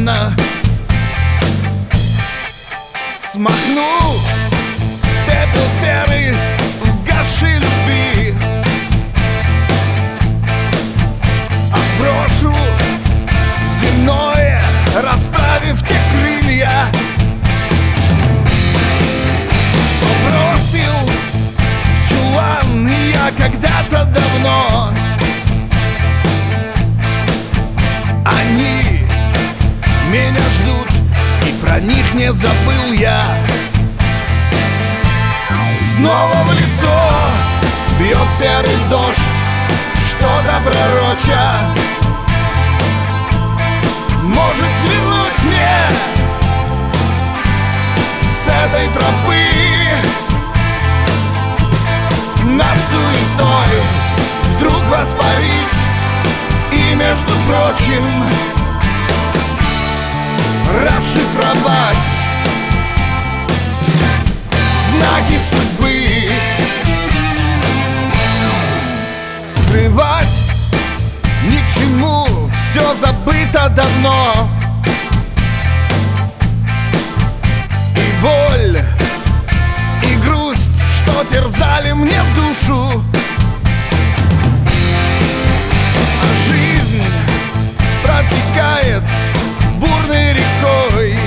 туманно смахну пепел серый угасшей любви, отброшу земное, расправив те крылья, что бросил в чулан я когда-то давно. Они меня ждут, и про них не забыл я. Снова в лицо бьет серый дождь, что-то пророча. Может свернуть мне с этой тропы над суетой, вдруг воспарить и, между прочим, расшифровать знаки судьбы. Скрывать ни к чему, все забыто давно. И боль, и грусть, что терзали мне душу. А жизнь протекает бурной рекой,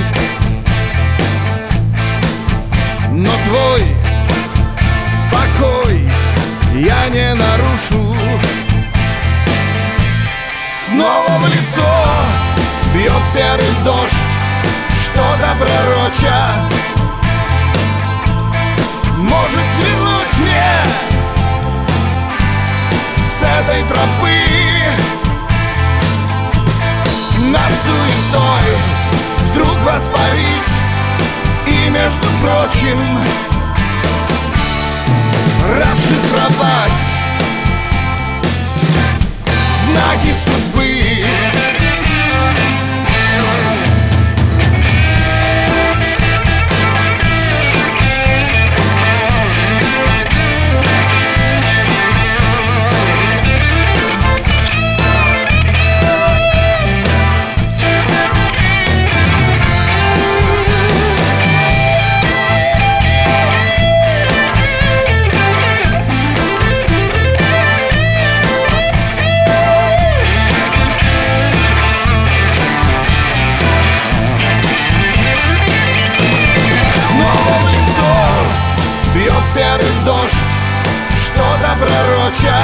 но твой покой я не нарушу. Снова в лицо бьет серый дождь, что-то пророча. Может свернуть мне с этой тропы над суетой, вдруг воспарить и, между прочим, расшифровать знаки судьбы. Серый дождь, что-то пророча.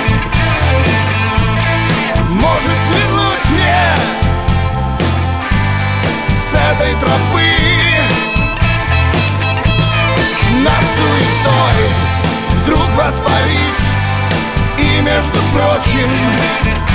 Может свернуть мне с этой тропы над суетой, вдруг воспарить и, между прочим,